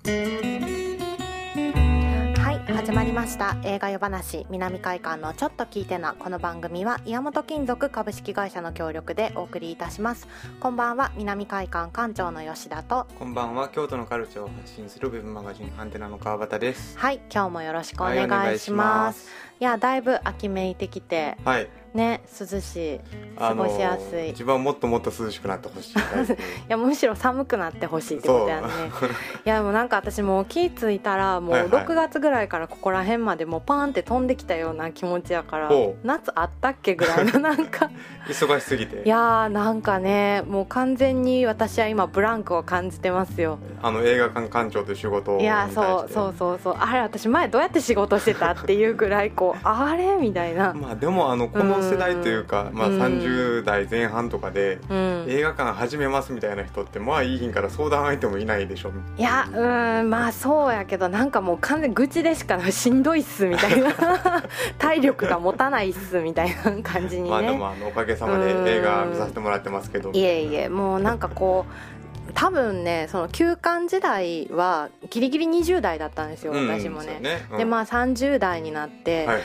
始まりました映画夜話南海館のちょっと聞いてな。この番組は岩本金属株式会社の協力でお送りいたします。こんばんは、南海館館長の吉田と、 こんばんは、京都のカルチャーを発信するウェブマガジンアンテナの川端です。 はい、今日もよろしくお願いします。いや、だいぶ秋めいてきて、 はい、 ね、涼しい、過ごしやすい。 自分はもっともっと涼しくなってほしいいや、むしろ寒くなってほしいってことやね。いや、もうなんか私もう気ついたらもう6月ぐらいからここら辺までもうパーンって飛んできたような気持ちやから、夏あったっけぐらいのなんか忙しすぎて、 いやなんかね、もう完全に私は今ブランクを感じてますよ。 映画館館長という仕事に対して。いや、 そうあれ、私前どうやって仕事してたっていうぐらいこうあれみたいな。 まあでもこの世代というか、まあ、30代前半とかで、映画館始めますみたいな人ってまあいい品から相談相手もいないでしょ。 いや、まあそうやけど、なんかもう完全に愚痴でしかない、しんどいっすみたいな体力が持たないっすみたいな感じにね。 まあでもおかげさまで映画見させてもらってますけど、 いえもうなんかこう多分ね、その休館時代はギリギリ20代だったんですよ、私もね。でまあ30代になって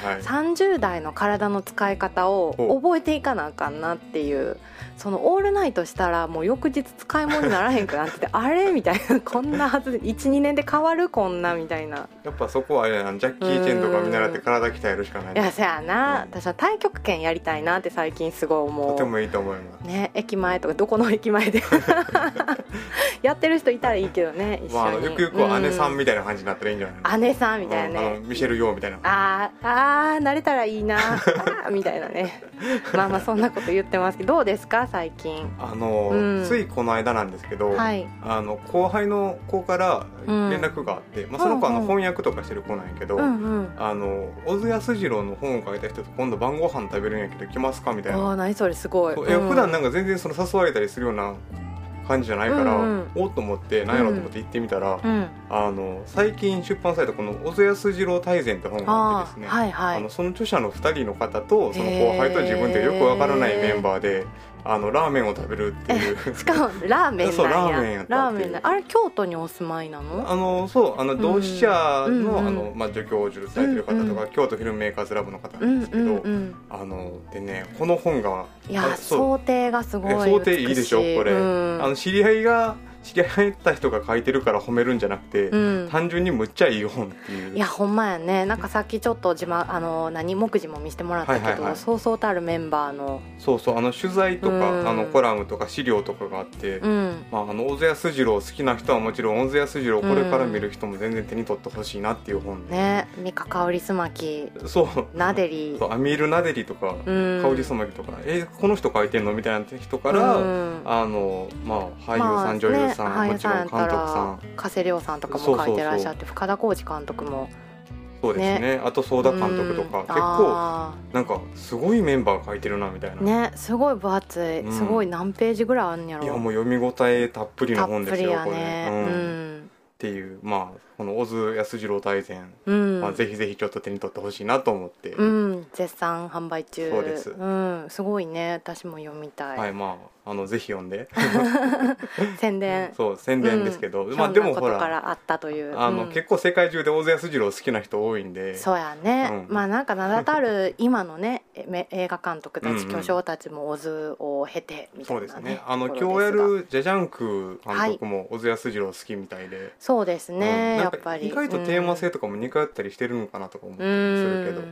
、30代の体の使い方を覚えていかなあかんなっていう、そのオールナイトしたらもう翌日使い物にならへんくなっててあれみたいな、こんなはず 1,2 年で変わるこんなみたいな。 やっぱそこはあれやな、ジャッキー・チェンとか見習って体鍛えるしかない。 いや、そやな、私は太極拳やりたいなって最近すごい思う。 とてもいいと思いますね、駅前とかどこの駅前でやってる人いたらいいけどね、一緒に。 ゆくゆくは姉さんみたいな感じになったらいいんじゃないの。 姉さんみたいなね、 ミシェル・ヨーみたいな。 慣れたらいいなみたいなねまあそんなこと言ってますけど、どうですか最近。 ついこの間なんですけど、後輩の子から連絡があって、その子は翻訳とかしてる子なんやけど、小津安二郎の本を書いた人と今度晩ご飯食べるんやけど来ますかみたいな。 何それ、すごい。 普段なんか全然その誘われたりするような感じじゃないから、おっと思って何やろうと思って行ってみたら、最近出版されたこの小津安二郎大全って本があってですね、その著者の2人の方とその後輩と自分でよくわからないメンバーでラーメンを食べるっていうしかもラーメンなんや。そう、 ラーメンやったっていう。 あれ京都にお住まいなの？ そう同志社の助教授されてる方とか、京都フィルムメーカーズラボの方なんですけど、でね、この本が、 いや、想定がすごい美しい。 想定いいでしょこれ。知り合いった人が書いてるから褒めるんじゃなくて、単純にむっちゃいい本っていう。 いや、ほんまやね。なんかさっきちょっと目次も見せてもらったけど、そうそうたるメンバーの取材とか、コラムとか資料とかがあって、小津安二郎好きな人はもちろん、小津安二郎これから見る人も全然手に取ってほしいなっていう本ね。三鹿かおりすまき、ナデリ、 アミール・ナデリとか、かおりすまきとか、この人書いてんのみたいな人から、俳優さん、女優さん、もちろん監督さん、 加瀬亮さんとかも書いてらっしゃって、深田浩二監督も。 そうですね。あと相田監督とか、結構なんかすごいメンバー書いてるなみたいなね。すごい分厚い、すごい何ページぐらいあるんやろ。 いや、もう読み応えたっぷりの本ですよ、 たっぷりやね。 っていう、この小津安二郎大全、ぜひぜひちょっと手に取ってほしいなと思って、 絶賛販売中。 そうです。 すごいね、私も読みたい。 はい、ぜひ読んで宣伝。 そう、宣伝ですけど、 でもほらからあったという、 結構世界中で小津安二郎好きな人多いんで。 そうやね。なんか名だたる今のね映画監督たち、巨匠たちも小津を経てみたいなね。 そうですね。今日やるジャジャンク監督も小津安二郎好きみたいで。 そうですね。やっぱり意外とテーマ性とかも似通ったりしてるのかなとか思ったりするけど。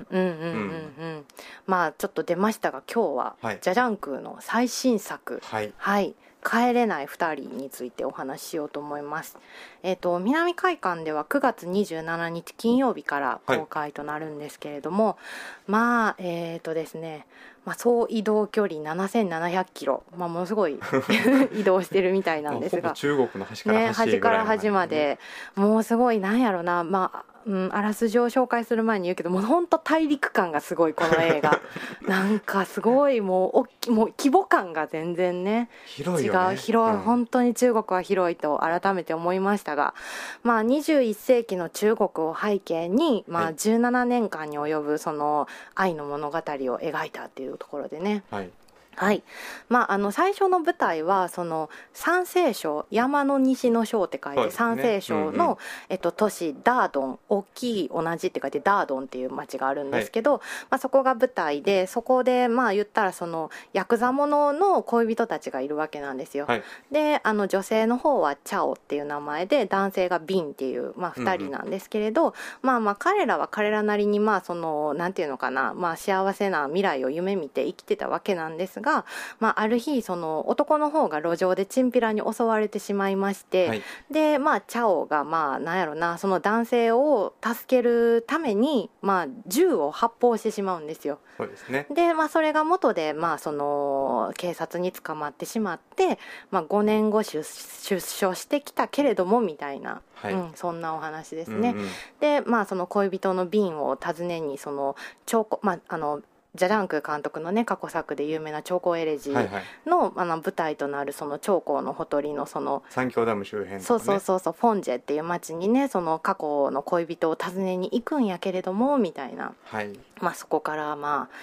ちょっと出ましたが、今日はジャジャンクの最新作、帰れない2人についてお話ししようと思います。南海館では9月27日金曜日から公開となるんですけれども、ですね、総移動距離7700キロ、ものすごい移動してるみたいなんですが、 ほぼ中国の端から端へぐらいの感じ、 端までもうすごい、なんやろな、あらすじを紹介する前に言うけど、もう本当大陸感がすごいこの映画なんかすごいもう規模感が全然ね、 広いよね。 広い、本当に中国は広いと改めて思いましたが、21世紀の中国を背景に、17年間に及ぶその愛の物語を描いたっていうところでね、 はい。最初の舞台はその山西省、山の西の省って書いて、山西省の、都市ダードン、大きい同じって書いてダードンっていう町があるんですけど、そこが舞台で、そこで言ったらそのヤクザ者の恋人たちがいるわけなんですよ。で、女性の方はチャオっていう名前で、男性がビンっていう2人なんですけれど、彼らは彼らなりにそのなんていうのかな、幸せな未来を夢見て生きてたわけなんですが、ある日その男の方が路上でチンピラに襲われてしまいまして、でチャオがなんやろな、その男性を助けるために銃を発砲してしまうんですよ。 そうですね。 でそれが元でその警察に捕まってしまって、5年後出所してきたけれどもみたいな、そんなお話ですね。でその恋人のビンを訪ねにそのジャジャンク監督のね過去作で有名な長江エレジーの、舞台となるその長江のほとりのその三峡ダム周辺とか、ね、 そうフォンジェっていう町にね、その過去の恋人を訪ねに行くんやけれどもみたいな、そこから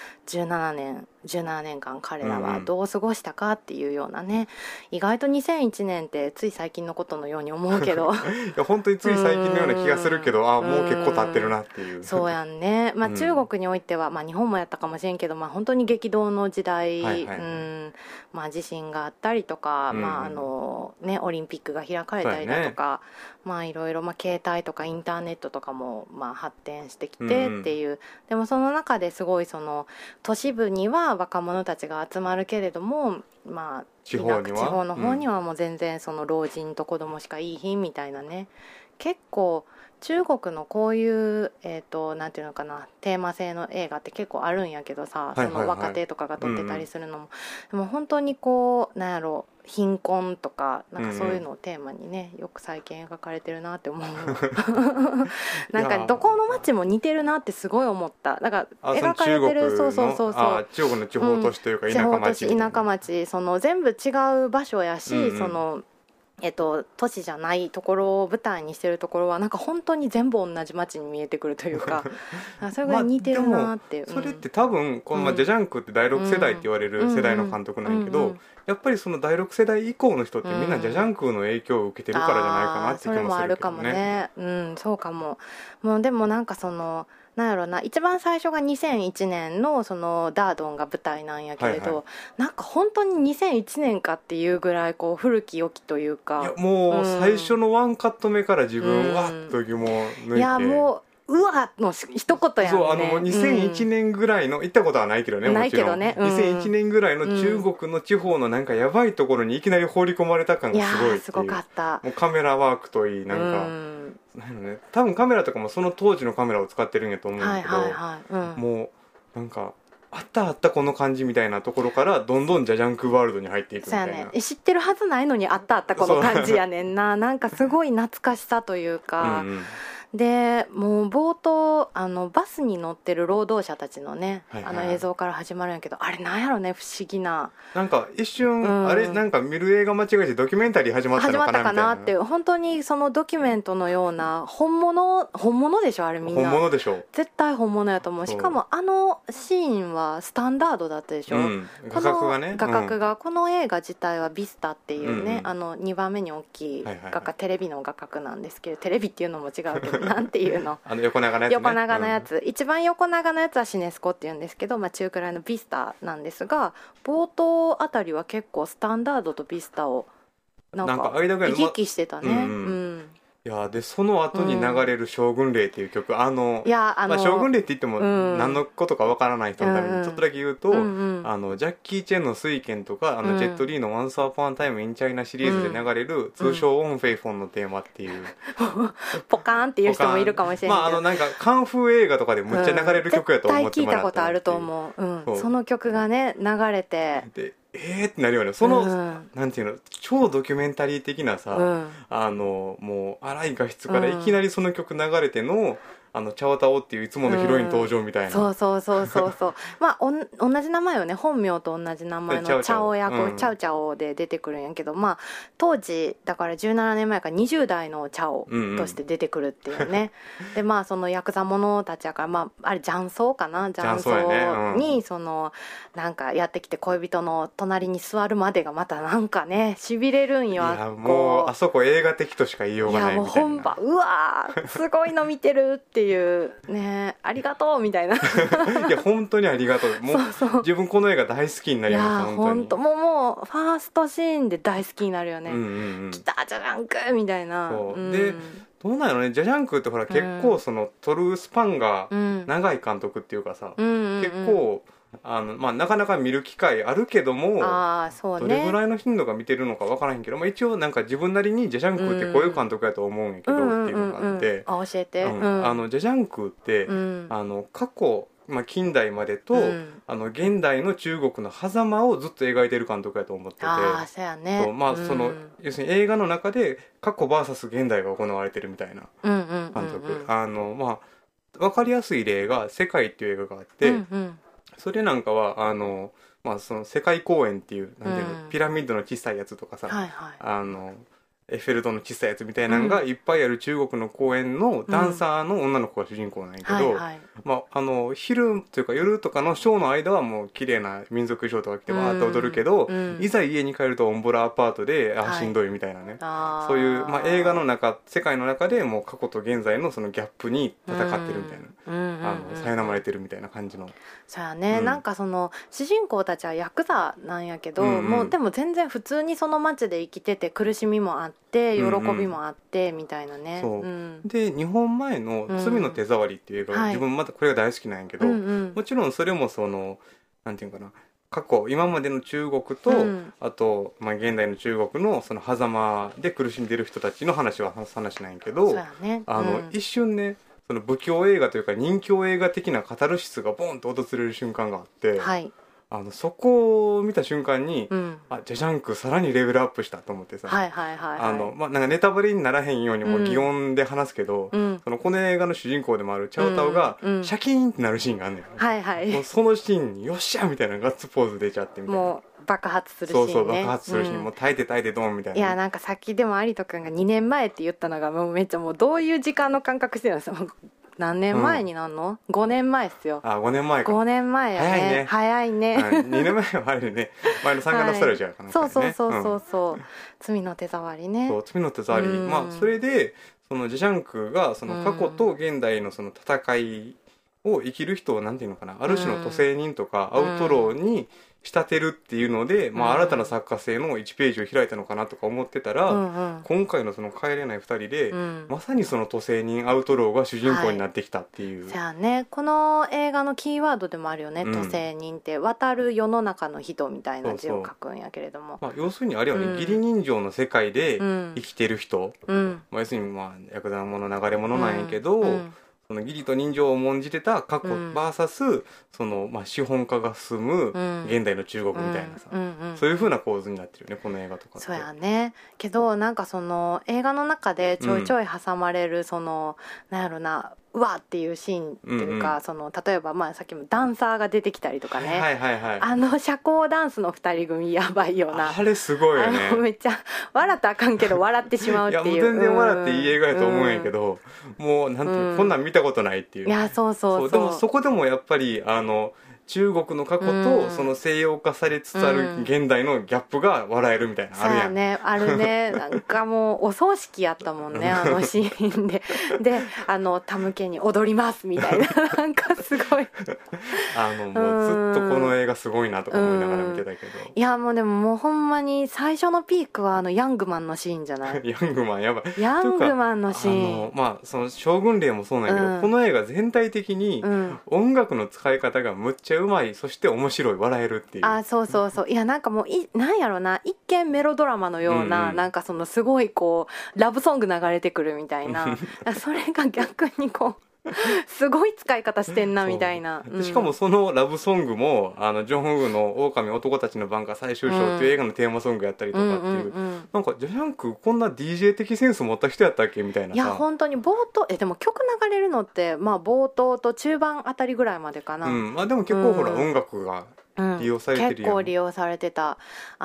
17年間彼らはどう過ごしたかっていうようなね、意外と2001年ってつい最近のことのように思うけどいや本当につい最近のような気がするけど、もう結構経ってるなっていう。 そうやんね。中国においては、日本もやったかもしれんけど、本当に激動の時代、地震があったりとか、オリンピックが開かれたりだとか、いろいろ携帯とかインターネットとかも発展してきてっていう、でもその中ですごいその都市部には若者たちが集まるけれども、地方の方にはもう全然その老人と子供しかいいひんみたいなね、結構中国のこういう、なんていうのかな、テーマ性の映画って結構あるんやけどさ、その若手とかが撮ってたりするのも、でも本当にこうなんやろ、貧困とかなんかそういうのをテーマにね、よく最近描かれてるなって思うなんかどこの街も似てるなってすごい思った。だから描かれてる、そう中国の地方都市というか田舎町、 田舎町、その全部違う場所やし、その都市じゃないところを舞台にしてるところはなんか本当に全部同じ街に見えてくるというかそれぐらい似てるなっていう、 それって多分このジャジャンクって第6世代って言われる世代の監督なんやけど、やっぱりその第6世代以降の人ってみんなジャジャンクの影響を受けてるからじゃないかなって気もするけどね。 それもあるかもね。そうかも。もうでもなんかそのなんやろな、一番最初が2001年のそのダードンが舞台なんやけれど、なんか本当に2001年かっていうぐらいこう古き良きというか、 いやもう最初のワンカット目から自分わっと疑問を抜いて、 いやもうわの一言やんね。 そう2001年ぐらいの、行ったことはないけどね、もちろん、2001年ぐらいの中国の地方のなんかやばいところにいきなり放り込まれた感がすごいっていう。いやすごかった。もうカメラワークといい、なんか多分カメラとかもその当時のカメラを使ってるんやと思うんだけど、もうなんかあったこの感じみたいなところからどんどんジャジャンクワールドに入っていくみたいな。そうやね、 知ってるはずないのにあったこの感じやねんななんかすごい懐かしさというかでもう冒頭バスに乗ってる労働者たちのね、映像から始まるんやけど、あれなんやろね、不思議な、なんか一瞬、あれなんか見る映画間違えてドキュメンタリー始まったのかなみたいなっていう、本当にそのドキュメントのような本物でしょ、あれみんな本物でしょ、 絶対本物やと思う。しかもシーンはスタンダードだったでしょ、 画角がね、 この映画自体はビスタっていうね、2番目に大きい画角、テレビの画角なんですけど、テレビっていうのも違うけどなんていうの横長のやつね、 横長のやつ、一番横長のやつはシネスコっていうんですけど、中くらいのビスタなんですが、冒頭あたりは結構スタンダードとビスタをなんか行き来してたね。 いやでその後に流れる将軍令っていう曲、将軍令って言っても何のことかわからない人のためにちょっとだけ言うと、ジャッキー・チェンの水拳とかジェット・リーの Once Upon a Time in China シリーズで流れる通称オン・フェイフォンのテーマっていう、 ポカーンっていう人もいるかもしれないけど、 なんかカンフー映画とかでむっちゃ流れる曲やと思ってもらったら、 絶対聞いたことあると思う、その曲がね流れて、 でってなるよね。その、なんていうの、超ドキュメンタリー的なさ、もう荒い画質からいきなりその曲流れての、 チャオタオっていういつものヒロイン登場みたいな、 そうそうまあ同じ名前よね、本名と同じ名前のチャオ役、チャオチャオで出てくるんやけど、まあ当時だから17年前から20代のチャオとして出てくるっていうね、でまあそのヤクザ者たちやから、まああれ雀荘かな、雀荘にそのなんかやってきて恋人の隣に座るまでがまたなんかねしびれるんよ。 いやもうあそこ映画的としか言いようがないみたいな。 いやもう本場うわーすごいの見てるっていうね、ありがとうみたいな。いや本当にありがとう。もう自分この映画大好きになりました。 本当もうファーストシーンで大好きになるよね。来たジャジャンクみたいな。 でどうなんやろね、ジャジャンクってほら結構その撮るスパンが長い監督っていうかさ、結構まあ、なかなか見る機会あるけども、どれぐらいの頻度が見てるのか分からへんけど、まあ、一応なんか自分なりにジャジャンクってこういう監督やと思うんやけどっていうのがあって、 教えて、 ジャジャンクって、過去、まあ、近代までと、現代の中国の狭間をずっと描いてる監督やと思ってて、 そうやね、 まあその要するに映画の中で過去 VS 現代が行われてるみたいな監督、まあ分かりやすい例が「世界」っていう映画があって、それなんかはまあ、その世界公園っていう、なんていうの、ピラミッドの小さいやつとかさ、エッフェル塔の小さいやつみたいなのがいっぱいある中国の公園のダンサーの女の子が主人公なんやけど、まあ、昼というか夜とかのショーの間はもう綺麗な民族衣装とか着てわーっと踊るけど、いざ家に帰るとオンボラアパートでしんどいみたいなね、そういう、まあ、映画の中世界の中でもう過去と現在のそのギャップに戦ってるみたいな、苛まれてるみたいな感じの。 そうやね、なんかその主人公たちはヤクザなんやけど、もうでも全然普通にその街で生きてて苦しみもあって喜びもあってみたいなね。 で2本前の「罪の手触り」っていう映画、自分またこれが大好きなんやけど、もちろんそれもそのなんていうかな、過去今までの中国と、あと、まあ、現代の中国のその狭間で苦しんでる人たちの話なんやけど、一瞬ねその仏教映画というか人教映画的なカタルシスがボンと訪れる瞬間があって、そこを見た瞬間に、ジャジャンクさらにレベルアップしたと思ってさ、まあ、なんかネタバレにならへんようにも擬音で話すけど、そのこの映画の主人公でもあるチャオタオがシャキーンってなるシーンがあるんだよ、もうそのシーンによっしゃみたいなガッツポーズ出ちゃってみたいな、 もう爆発するシーンね。 そう爆発するシーン、もう耐えて耐えてドンみたいな。 いやなんかさっきでも有人君が2年前って言ったのがもうめっちゃもうどういう時間の感覚してるんですか。何年前になんの、5年前っすよ。 5年前か。 5年前やね。早いね。 2年前はあれね、前の三冠のストレージやからね。 そう罪の手触りね。 罪の手触り、まあそれでそのジャジャンクがその過去と現代のその戦いを生きる人をなんていうのかな、ある種の都政人とかアウトローに仕立てるっていうので、まあ、新たな作家性の1ページを開いたのかなとか思ってたら、今回のその帰れない2人で、まさにその都政人アウトローが主人公になってきたっていう、 じゃあね、この映画のキーワードでもあるよね、都政人って渡る世の中の人みたいな字を書くんやけれども、 まあ、要するにあれはね、義理人情の世界で生きてる人、まあ、要するにまあヤクザ者流れ者なんやけど、その義理と人情を重んじてた過去 VS、そのまあ資本家が進む現代の中国みたいなさ、そういう風な構図になってるよね、この映画とかって。 そうやね。けどなんかその映画の中でちょいちょい挟まれるその、なんやろな、うわっていうシーンっていうか、その例えばまあさっきもダンサーが出てきたりとかね、社交ダンスの2人組やばいよな。 あれすごいよね。 めっちゃ笑ったらあかんけど笑ってしまうっていう。 いやもう全然笑っていい映画やと思うんやけど、もうなんていう、こんなん見たことないっていう。 いやそうでもそこでもやっぱり中国の過去とその西洋化されつつある現代のギャップが笑えるみたいな、あるやん。 ね、あるね。なんかもうお葬式やったもんね、あのシーンで。でたむけに踊りますみたいな、なんかすごいもうずっとこの映画すごいなとか思いながら見てたけど、 いやもうでももうほんまに最初のピークはヤングマンのシーンじゃない。 ヤングマンやばい。 ヤングマンのシーン、 まあその将軍令もそうなんやけど、この映画全体的に音楽の使い方がむっちゃうまい、そして面白い、笑えるっていう。 そういやなんかもうなんやろな、一見メロドラマのような、なんかそのすごいこうラブソング流れてくるみたいなそれが逆にこうすごい使い方してんなみたいな、 しかもそのラブソングもジョン・フグの狼男たちの番が最終章っていう映画のテーマソングやったりとかっていう、なんかジャジャンクこんな DJ 的センス持った人やったっけみたいなさ。 いや本当に冒頭でも曲流れるのってまあ冒頭と中盤あたりぐらいまでかな、 まあでも結構ほら、音楽が利用されてるやん、 結構利用されてた。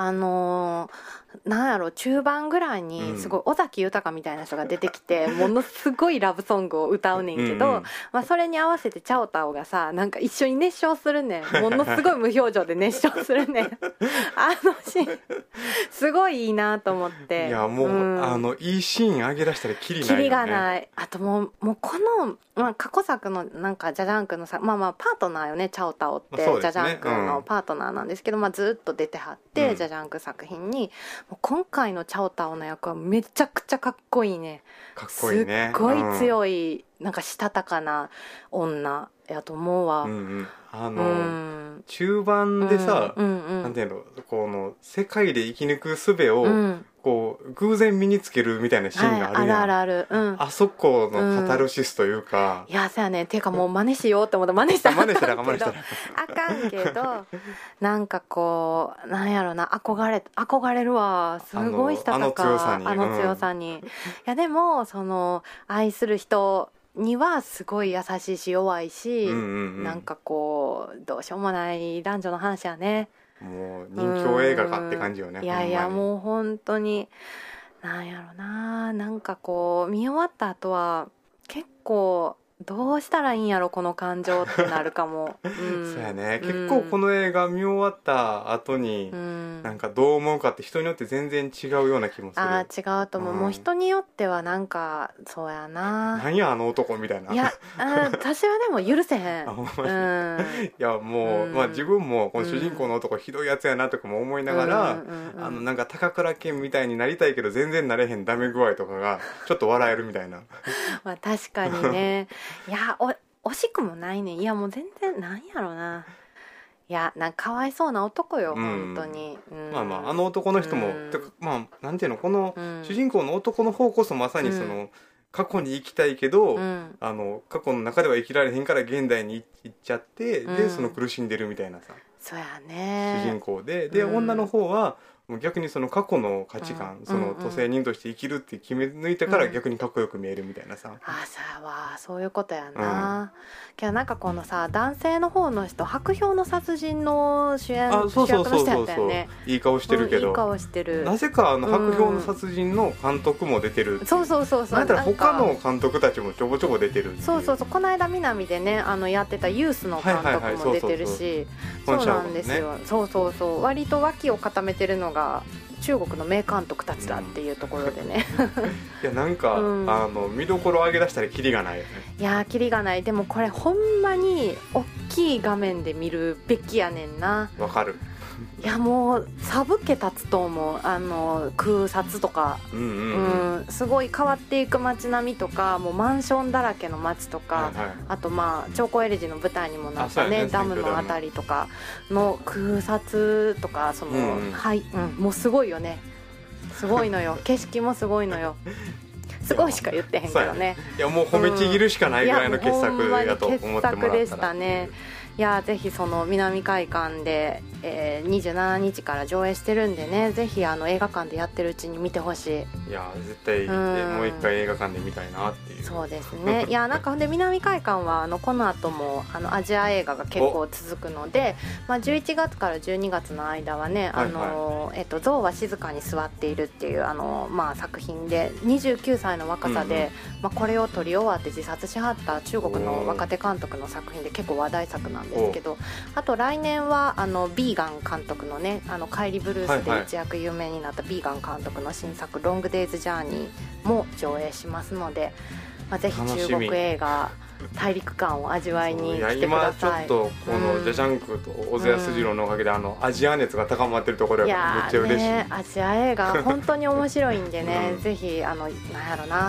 なんやろ、中盤ぐらいにすごい尾崎豊みたいな人が出てきて、ものすごいラブソングを歌うねんけど、まあ、それに合わせてチャオタオがさ、なんか一緒に熱唱するねん。ものすごい無表情で熱唱するねん。あのシーンすごいいいなと思って。 いやもう、いいシーン上げ出したらキリないよね。 キリがない。あともうこの、まあ、過去作のなんかジャジャンクのさ、まあパートナーよね、チャオタオって、ジャジャンクのパートナーなんですけど、まあ、ずっと出てはって、ジャジャンク作品にもう今回のチャオタオの役はめちゃくちゃかっこいいね。 かっこいいね。 すっごい強い、なんかしたたかな女やと思うわ。 中盤でさ、なんていうの、この世界で生き抜く術を、こう偶然身につけるみたいなシーンがあるやん、 あるある、 あそこのカタルシスというか、 いやそうやね。ていうかもう真似しようって思った。真似したらあかんけどなんかこうなんやろな、憧れるわ。すごいしたたか、あの強さに、いやでもその愛する人にはすごい優しいし弱いし、なんかこうどうしようもない男女の話やね。 もう人気映画かって感じよね。 いやいやもう本当になんやろな、なんかこう見終わった後は結構どうしたらいいんやろこの感情ってなるかも。 そうやね、結構この映画見終わった後に、なんかどう思うかって人によって全然違うような気もする。 違うと思う、もう人によってはなんかそうやな、 何やあの男みたいな。 いや私はでも許せへん。 いやもう、まあ、自分もこの主人公の男ひどいやつやなとかも思いながら、なんか高倉健みたいになりたいけど全然なれへんダメ具合とかがちょっと笑えるみたいな。 まあ確かにね。いや惜しくもないね。いやもう全然なんやろな、いやなんかかわいそうな男よ、本当に。 まあまああの男の人も、てかまあなんていうの、この主人公の男の方こそまさにその、過去に生きたいけど、過去の中では生きられへんから現代に行っちゃって、でその苦しんでるみたいなさ、 そうやね、 主人公で、女の方はもう逆にその過去の価値観、その都政人として生きるって決め抜いたから逆にかっこよく見えるみたいなさ、 そういうことやな。けどなんかこのさ、男性の方の人白氷の殺人の主役の人やったよね。 いい顔してるけど、 いい顔してる。 なぜか白氷の殺人の監督も出てる。 そうなんか他の監督たちもちょぼちょぼ出てる。 そうこの間南でねやってたユースの監督も出てるし、そうなんですよ。そう割と脇を固めてるのが中国の名監督たちだっていうところでね。 いやなんか、見どころ上げ出したらキリがないよね。 いやキリがない。でもこれほんまに大きい画面で見るべきやねんな。 わかる。 いやもうサブけ立つと思う。空撮とか、すごい変わっていく街並みとか、もうマンションだらけの街とか、あとまあ長江エレジの舞台にもなったね、ダムのあたりとかの空撮とか、その、もうすごいよね。すごいのよ。景色もすごいのよ。すごいしか言ってへんけどね。 いやもう褒めちぎるしかないぐらいの傑作やと思ってもらったら。傑作でしたね。いやぜひその南海館で、27日から上映してるんでね、ぜひ映画館でやってるうちに見てほしい。 いや絶対、もう一回映画館で見たいなっていう。 そうですね。いやなんかほんで南海館はこの後もアジア映画が結構続くので、まあ、11月から12月の間はね象は静かに座っているっていうまあ、作品で29歳の若さで、まあ、これを撮り終わって自殺しはった中国の若手監督の作品で結構話題作なんですけど、あと来年はビーガン監督のねカイリ・ブルースで一躍有名になったビーガン監督の新作ロングデイズ・ジャーニーも上映しますので、まあ、ぜひ中国映画大陸間を味わいに来てください。 今ちょっとこのジャジャンクと小津安二郎のおかげでアジア熱が高まってるところがめっちゃ嬉しい。 アジア映画本当に面白いんでねぜひなんやろな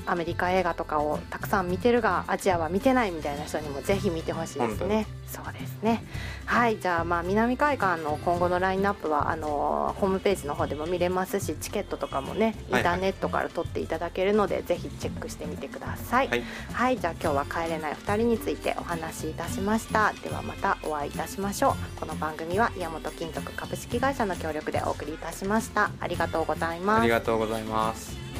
アメリカ映画とかをたくさん見てるがアジアは見てないみたいな人にもぜひ見てほしいですね。そうですね。はい、じゃあ南海館の今後のラインナップはホームページの方でも見れますし、チケットとかもねインターネットから取っていただけるので、ぜひチェックしてみてください。はい、じゃあ今日は帰れない2人についてお話しいたしました。ではまたお会いいたしましょう。この番組は岩本金属株式会社の協力でお送りいたしました。ありがとうございます。 ありがとうございます。